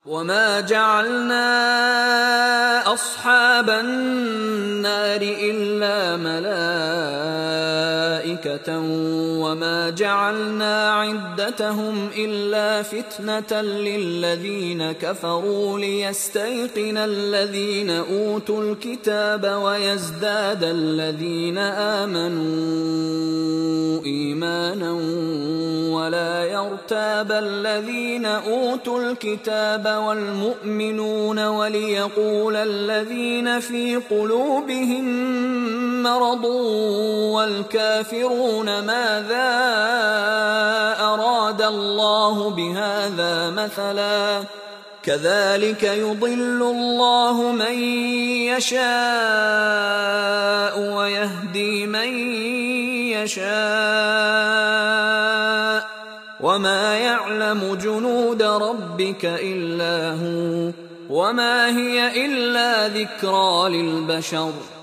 وما جعلنا أصحاب النار إلا ملائكة وما جعلنا عدتهم إلا فتنة للذين كفروا ليستيقن الذين أوتوا الكتاب ويزداد الذين آمنوا إيمانا ولا يرتاب الذين أوتوا الكتاب والمؤمنون وليقول الذين في قلوبهم مرض والكافرون ماذا أراد الله بهذا مثلا كذلك يضل الله من يشاء ويهدي من يشاء وما يعلم جنود ربك إلا هو وما هي إلا ذكرى للبشر